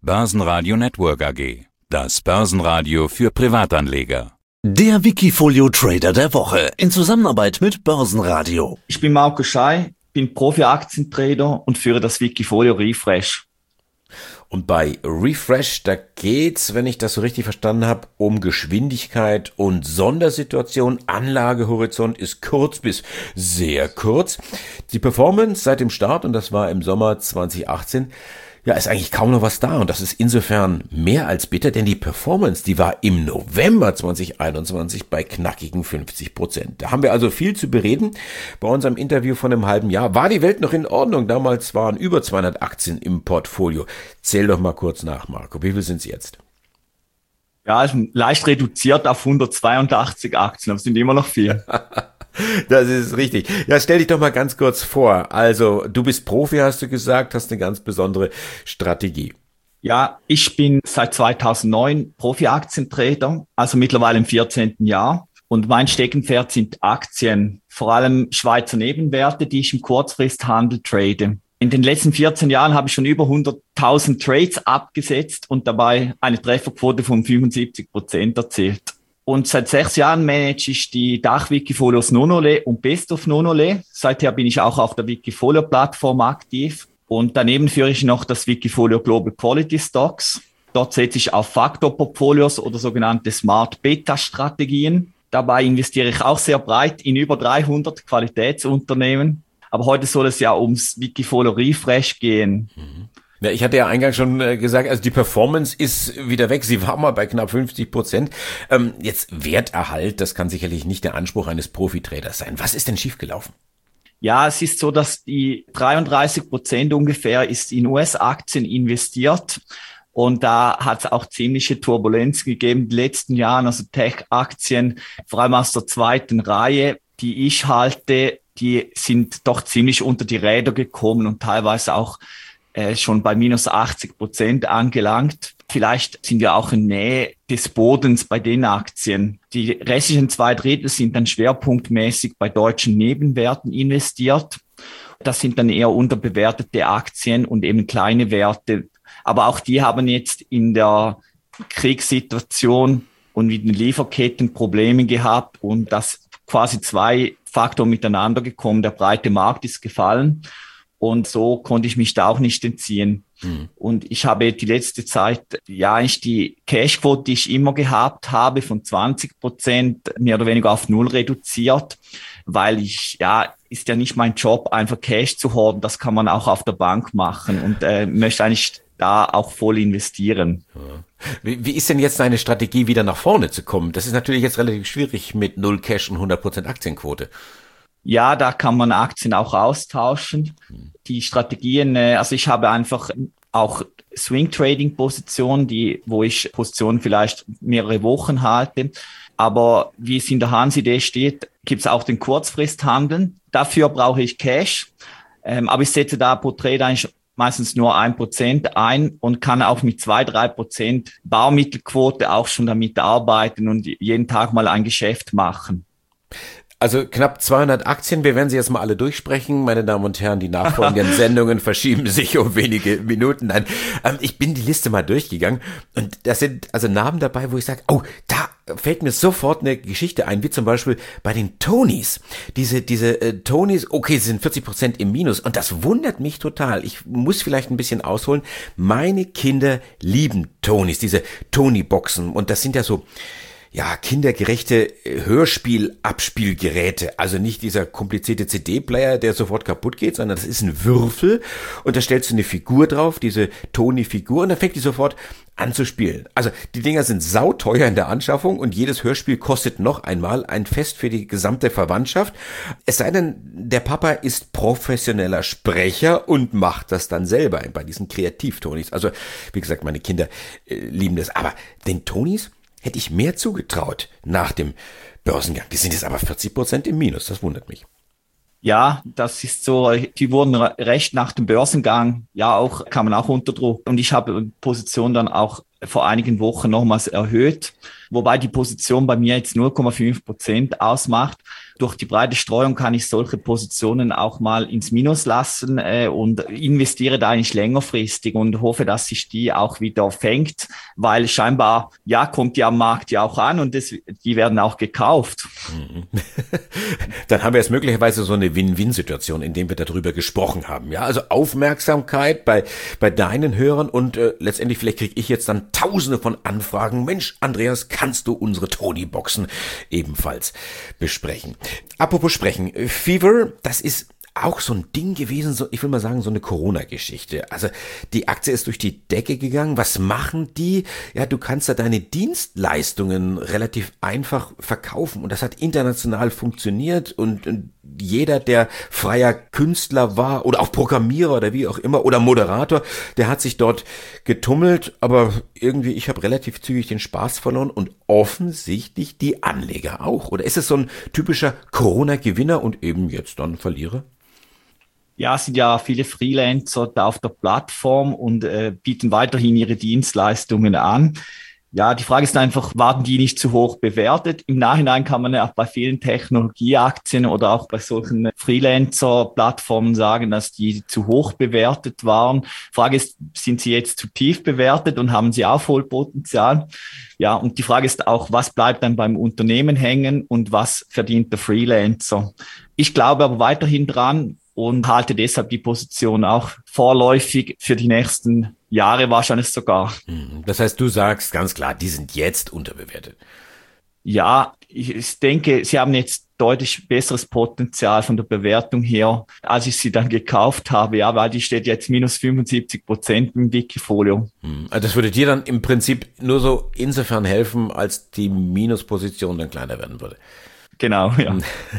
Börsenradio Network AG. Das Börsenradio für Privatanleger. Der Wikifolio Trader der Woche in Zusammenarbeit mit Börsenradio. Ich bin Marco Schey, bin Profi-Aktientrader und führe das Wikifolio Refresh. Und bei Refresh, da geht's, wenn ich das so richtig verstanden habe, um Geschwindigkeit und Sondersituation. Anlagehorizont ist kurz bis sehr kurz. Die Performance seit dem Start, und das war im Sommer 2018, ja, ist eigentlich kaum noch was da. Und das ist insofern mehr als bitter, denn die Performance, die war im November 2021 bei knackigen 50%. Da haben wir also viel zu bereden. Bei unserem Interview von einem halben Jahr war die Welt noch in Ordnung. Damals waren über 200 Aktien im Portfolio. Zähl doch mal kurz nach, Marco. Wie viel sind es jetzt? Ja, ist leicht reduziert auf 182 Aktien, aber es sind immer noch viel. Das ist richtig. Ja, stell dich doch mal ganz kurz vor. Also, du bist Profi, hast du gesagt, hast eine ganz besondere Strategie. Ja, ich bin seit 2009 Profi-Aktientrader, also mittlerweile im 14. Jahr. Und mein Steckenpferd sind Aktien, vor allem Schweizer Nebenwerte, die ich im Kurzfristhandel trade. In den letzten 14 Jahren habe ich schon über 100.000 Trades abgesetzt und dabei eine Trefferquote von 75% erzielt. Und seit 6 Jahren manage ich die Dach-Wikifolios Nonole und Best of Nonole. Seither bin ich auch auf der Wikifolio-Plattform aktiv. Und daneben führe ich noch das Wikifolio Global Quality Stocks. Dort setze ich auf Faktorportfolios oder sogenannte Smart Beta-Strategien. Dabei investiere ich auch sehr breit in über 300 Qualitätsunternehmen. Aber heute soll es ja ums Wikifolio Refresh gehen. Ja, ich hatte ja eingangs schon gesagt, also die Performance ist wieder weg. Sie war mal bei knapp 50%. Jetzt Werterhalt, das kann sicherlich nicht der Anspruch eines Profitraders sein. Was ist denn schiefgelaufen? Ja, es ist so, dass die 33% ungefähr ist in US-Aktien investiert. Und da hat es auch ziemliche Turbulenz gegeben in den letzten Jahren. Also Tech-Aktien, vor allem aus der zweiten Reihe, die ich halte, die sind doch ziemlich unter die Räder gekommen und teilweise auch schon bei minus 80% angelangt. Vielleicht sind wir auch in Nähe des Bodens bei den Aktien. Die restlichen 2/3 sind dann schwerpunktmäßig bei deutschen Nebenwerten investiert. Das sind dann eher unterbewertete Aktien und eben kleine Werte. Aber auch die haben jetzt in der Kriegssituation und mit den Lieferketten Probleme gehabt und das quasi 2 Faktoren miteinander gekommen. Der breite Markt ist gefallen. Und so konnte ich mich da auch nicht entziehen. Und ich habe die letzte Zeit, ja, eigentlich die Cashquote, die ich immer gehabt habe, von 20% mehr oder weniger auf 0 reduziert, weil ist ja nicht mein Job, einfach Cash zu horten. Das kann man auch auf der Bank machen und möchte eigentlich da auch voll investieren. Wie ist denn jetzt deine Strategie, wieder nach vorne zu kommen? Das ist natürlich jetzt relativ schwierig mit 0 Cash und 100% Aktienquote. Ja, da kann man Aktien auch austauschen. Die Strategien, also ich habe einfach auch Swing-Trading-Positionen, wo ich Positionen vielleicht mehrere Wochen halte. Aber wie es in der Hanse-Idee steht, gibt es auch den Kurzfristhandel. Dafür brauche ich Cash. Aber ich setze da pro Trade eigentlich meistens nur 1% ein und kann auch mit 2-3% Barmittelquote auch schon damit arbeiten und jeden Tag mal ein Geschäft machen. Also knapp 200 Aktien, wir werden sie jetzt mal alle durchsprechen. Meine Damen und Herren, die nachfolgenden Sendungen verschieben sich um wenige Minuten. Nein, ich bin die Liste mal durchgegangen und da sind also Namen dabei, wo ich sage, oh, da fällt mir sofort eine Geschichte ein, wie zum Beispiel bei den Tonys. Diese Tonys, okay, sie sind 40% im Minus und das wundert mich total. Ich muss vielleicht ein bisschen ausholen. Meine Kinder lieben Tonys, diese Tony-Boxen und das sind ja so kindergerechte Hörspiel-Abspielgeräte. Also nicht dieser komplizierte CD-Player, der sofort kaputt geht, sondern das ist ein Würfel und da stellst du eine Figur drauf, diese Tony-Figur, und dann fängt die sofort an zu spielen. Also die Dinger sind sauteuer in der Anschaffung und jedes Hörspiel kostet noch einmal ein Fest für die gesamte Verwandtschaft. Es sei denn, der Papa ist professioneller Sprecher und macht das dann selber bei diesen Kreativ-Tonys. Also wie gesagt, meine Kinder lieben das. Aber den Tonys hätte ich mehr zugetraut nach dem Börsengang. Die sind jetzt aber 40% im Minus. Das wundert mich. Ja, das ist so, die wurden recht nach dem Börsengang, kamen auch unter Druck. Und ich habe die Position dann auch vor einigen Wochen nochmals erhöht, wobei die Position bei mir jetzt 0,5% ausmacht. durch die breite Streuung kann ich solche Positionen auch mal ins Minus lassen und investiere da eigentlich längerfristig und hoffe, dass sich die auch wieder fängt, weil scheinbar, ja, kommt die am Markt ja auch an und die werden auch gekauft. Dann haben wir jetzt möglicherweise so eine Win-Win-Situation, in der wir darüber gesprochen haben. Ja, also Aufmerksamkeit bei deinen Hörern und letztendlich vielleicht kriege ich jetzt dann Tausende von Anfragen. Mensch, Andreas, kannst du unsere Tony-Boxen ebenfalls besprechen? Apropos sprechen, Fever, das ist auch so ein Ding gewesen, so, ich will mal sagen, so eine Corona-Geschichte. Also die Aktie ist durch die Decke gegangen. Was machen die? Ja, du kannst da deine Dienstleistungen relativ einfach verkaufen und das hat international funktioniert und jeder, der freier Künstler war oder auch Programmierer oder wie auch immer oder Moderator, der hat sich dort getummelt, aber irgendwie, ich habe relativ zügig den Spaß verloren und offensichtlich die Anleger auch. Oder ist es so ein typischer Corona-Gewinner und eben jetzt dann Verlierer? Ja, es sind ja viele Freelancer da auf der Plattform und bieten weiterhin ihre Dienstleistungen an. Ja, die Frage ist einfach, waren die nicht zu hoch bewertet? Im Nachhinein kann man ja auch bei vielen Technologieaktien oder auch bei solchen Freelancer-Plattformen sagen, dass die zu hoch bewertet waren. Frage ist, sind sie jetzt zu tief bewertet und haben sie Aufholpotenzial? Ja, und die Frage ist auch, was bleibt dann beim Unternehmen hängen und was verdient der Freelancer? Ich glaube aber weiterhin dran und halte deshalb die Position auch vorläufig für die nächsten Jahre wahrscheinlich sogar. Das heißt, du sagst ganz klar, die sind jetzt unterbewertet. Ja, ich denke, sie haben jetzt deutlich besseres Potenzial von der Bewertung her, als ich sie dann gekauft habe, ja, weil die steht jetzt minus 75% im Wikifolio. Also das würde dir dann im Prinzip nur so insofern helfen, als die Minusposition dann kleiner werden würde. Genau, ja.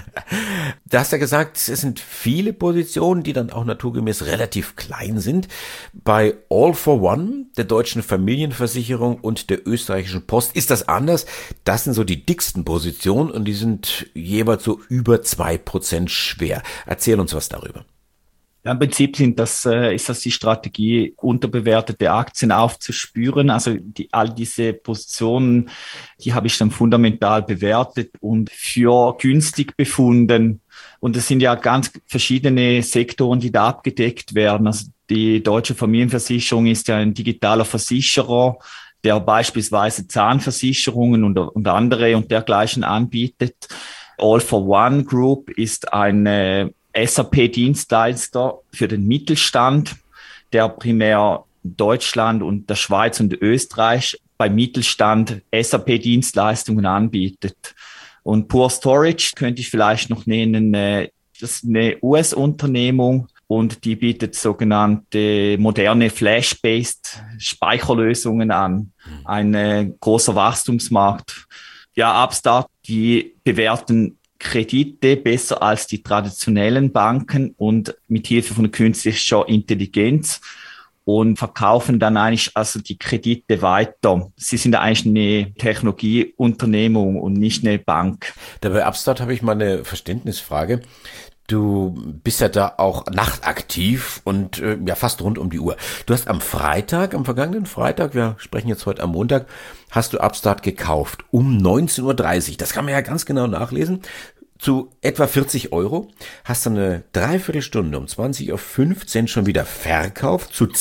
Du hast ja gesagt, es sind viele Positionen, die dann auch naturgemäß relativ klein sind. Bei All for One, der deutschen Familienversicherung und der österreichischen Post ist das anders. Das sind so die dicksten Positionen und die sind jeweils so über 2% schwer. Erzähl uns was darüber. Ja, im Prinzip ist das die Strategie, unterbewertete Aktien aufzuspüren. Also all diese Positionen, die habe ich dann fundamental bewertet und für günstig befunden. Und es sind ja ganz verschiedene Sektoren, die da abgedeckt werden. Also die deutsche Familienversicherung ist ja ein digitaler Versicherer, der beispielsweise Zahnversicherungen und andere und dergleichen anbietet. All for One Group ist eine SAP-Dienstleister für den Mittelstand, der primär Deutschland und der Schweiz und Österreich beim Mittelstand SAP-Dienstleistungen anbietet. Und Pure Storage könnte ich vielleicht noch nennen, das ist eine US-Unternehmung und die bietet sogenannte moderne Flash-based Speicherlösungen an. Ein großer Wachstumsmarkt. Ja, Upstart, die bewerten Kredite besser als die traditionellen Banken und mit Hilfe von künstlicher Intelligenz und verkaufen dann eigentlich also die Kredite weiter. Sie sind eigentlich eine Technologieunternehmung und nicht eine Bank. Dabei Upstart habe ich mal eine Verständnisfrage. Du bist ja da auch nachtaktiv und ja fast rund um die Uhr. Du hast am vergangenen Freitag, wir sprechen jetzt heute am Montag, hast du Upstart gekauft um 19:30 Uhr. Das kann man ja ganz genau nachlesen. Zu etwa 40 €. Hast du eine Dreiviertelstunde um 20:15 Uhr schon wieder verkauft zu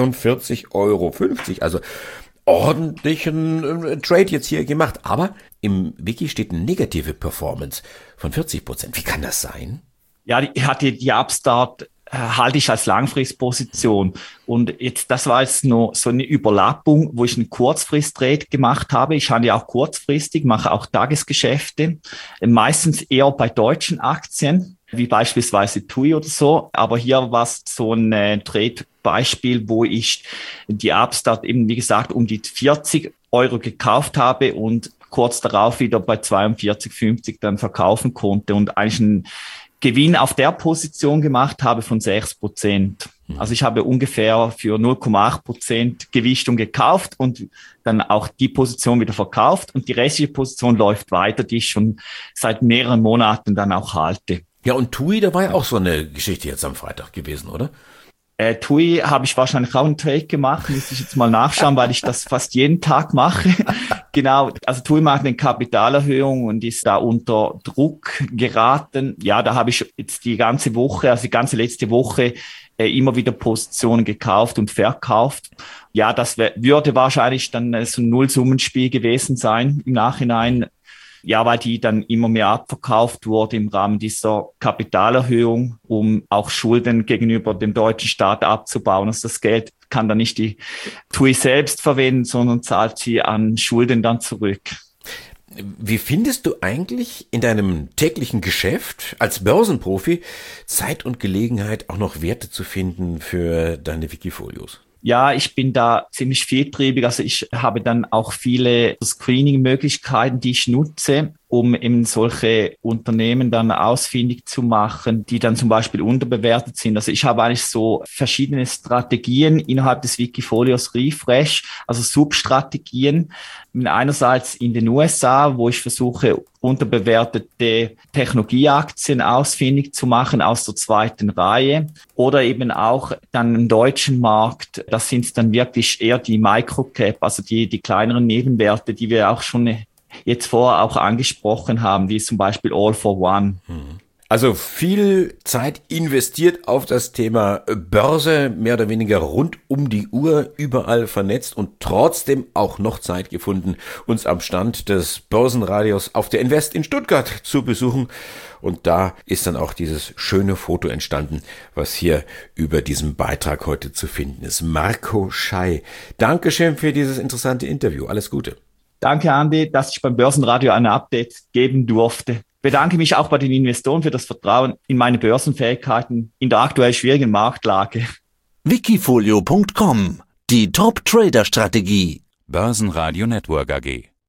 42,50 €. Also ordentlichen Trade jetzt hier gemacht. Aber im Wiki steht eine negative Performance von 40%. Wie kann das sein? Ja, die Upstart halte ich als Langfristposition. Und jetzt, das war jetzt noch so eine Überlappung, wo ich einen Kurzfrist-Trade gemacht habe. Ich handle ja auch kurzfristig, mache auch Tagesgeschäfte, meistens eher bei deutschen Aktien, wie beispielsweise TUI oder so. Aber hier war es so ein Trade-Beispiel, wo ich die Upstart eben, wie gesagt, um die 40 € gekauft habe und kurz darauf wieder bei 42,50 dann verkaufen konnte und eigentlich ein Gewinn auf der Position gemacht habe von 6%. Also ich habe ungefähr für 0,8% Gewichtung gekauft und dann auch die Position wieder verkauft und die restliche Position läuft weiter, die ich schon seit mehreren Monaten dann auch halte. Ja, und TUI, da war ja auch so eine Geschichte jetzt am Freitag gewesen, oder? TUI habe ich wahrscheinlich auch einen Trade gemacht, müsste ich jetzt mal nachschauen, weil ich das fast jeden Tag mache. Genau, also TUI macht eine Kapitalerhöhung und ist da unter Druck geraten. Ja, da habe ich jetzt die ganze letzte Woche immer wieder Positionen gekauft und verkauft. Ja, das würde wahrscheinlich dann so ein Nullsummenspiel gewesen sein im Nachhinein. Ja, weil die dann immer mehr abverkauft wurde im Rahmen dieser Kapitalerhöhung, um auch Schulden gegenüber dem deutschen Staat abzubauen. Also das Geld kann dann nicht die TUI selbst verwenden, sondern zahlt sie an Schulden dann zurück. Wie findest du eigentlich in deinem täglichen Geschäft als Börsenprofi Zeit und Gelegenheit, auch noch Werte zu finden für deine Wikifolios? Ja, ich bin da ziemlich vieltriebig. Also ich habe dann auch viele Screening-Möglichkeiten, die ich nutze, um eben solche Unternehmen dann ausfindig zu machen, die dann zum Beispiel unterbewertet sind. Also ich habe eigentlich so verschiedene Strategien innerhalb des Wikifolios Refresh, also Substrategien. Einerseits in den USA, wo ich versuche, unterbewertete Technologieaktien ausfindig zu machen aus der zweiten Reihe, oder eben auch dann im deutschen Markt. Das sind dann wirklich eher die Microcap, also die kleineren Nebenwerte, die wir auch schon jetzt vorher auch angesprochen haben, wie zum Beispiel All for One. Also viel Zeit investiert auf das Thema Börse, mehr oder weniger rund um die Uhr, überall vernetzt und trotzdem auch noch Zeit gefunden, uns am Stand des Börsenradios auf der Invest in Stuttgart zu besuchen. Und da ist dann auch dieses schöne Foto entstanden, was hier über diesem Beitrag heute zu finden ist. Marco Schey, Dankeschön für dieses interessante Interview. Alles Gute. Danke, Andi, dass ich beim Börsenradio ein Update geben durfte. Bedanke mich auch bei den Investoren für das Vertrauen in meine Börsenfähigkeiten in der aktuell schwierigen Marktlage. Wikifolio.com, die Top-Trader-Strategie. Börsenradio Network AG.